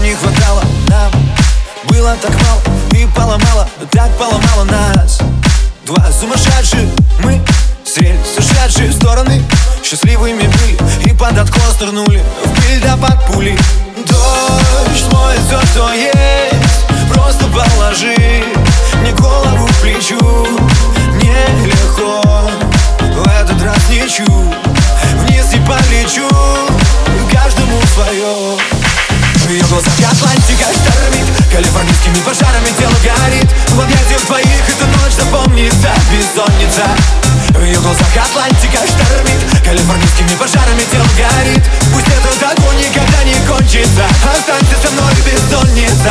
не хватало нам, было так мало и поломало, так поломало нас. Два сумасшедших мы встретились, ушедшие в стороны, счастливыми были и под откос нырнули в пыль да под пули. Дождь смоет все, что есть, просто положи мне голову к плечу. Нелегко в этот раз ничу, вниз не полечу, каждому свое. В ее глазах Атлантика штормит, калифорнийскими пожарами тело горит. В объятиях твоих эта ночь запомнится, бессонница. В ее глазах Атлантика штормит, калифорнийскими пожарами тело горит. Пусть этот огонь никогда не кончится, останься со мной, бессонница.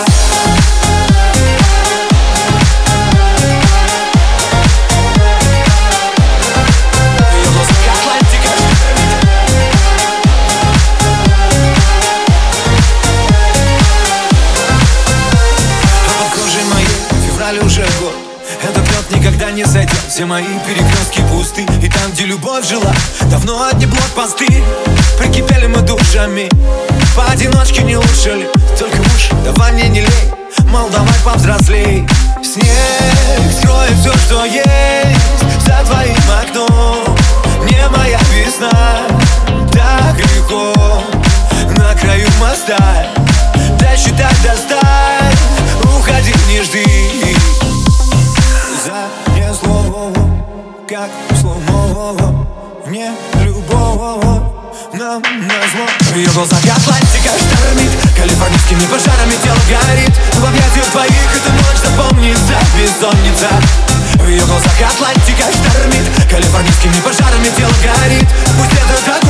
Уже год, этот лед никогда не сойдет. Все мои перекрестки пусты, и там, где любовь жила, давно одни блокпосты. Прикипели мы душами, поодиночке не лучше ли? Только уж давай мне не лей, мол, давай повзрослей. Снег скроет все, что есть за твоим окном. Не моя весна, так легко на краю моста. Досчитать до 100, уходи, не жди. Занесло, как сломало мне любого нам назло. В ее глазах Атлантика штормит, калифорнийскими пожарами тело горит. В объятиях твоих эта ночь запомнится, бессонница. В ее глазах Атлантика штормит, калифорнийскими пожарами тело горит. Пусть этот огонь